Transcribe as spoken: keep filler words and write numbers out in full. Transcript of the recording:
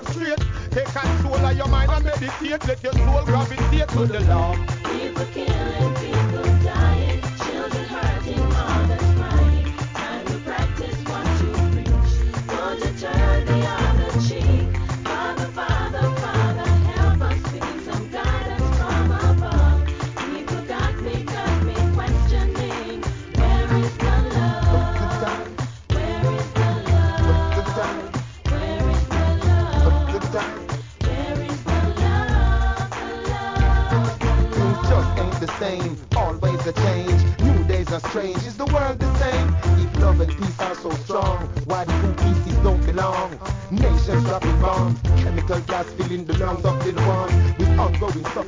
straight. Take control of your mind and meditate. Let your soul gravitate to the Lord. People killing, people dying, children hurting, mothers crying. Time to practice what you preach. Don't you turn the other cheek. Father, Father, Father, help us. We need some guidance from above. People got me, got me questioning. Where is the love? Where is the love? Where is the love? Where is the love? The love, the Things just ain't the same, always a change. New days are strange, is the world the same? If love and peace are so strong, why the two pieces don't belong? Nations dropping bombs, chemical gas filling the lungs of little ones. With ongoing suffering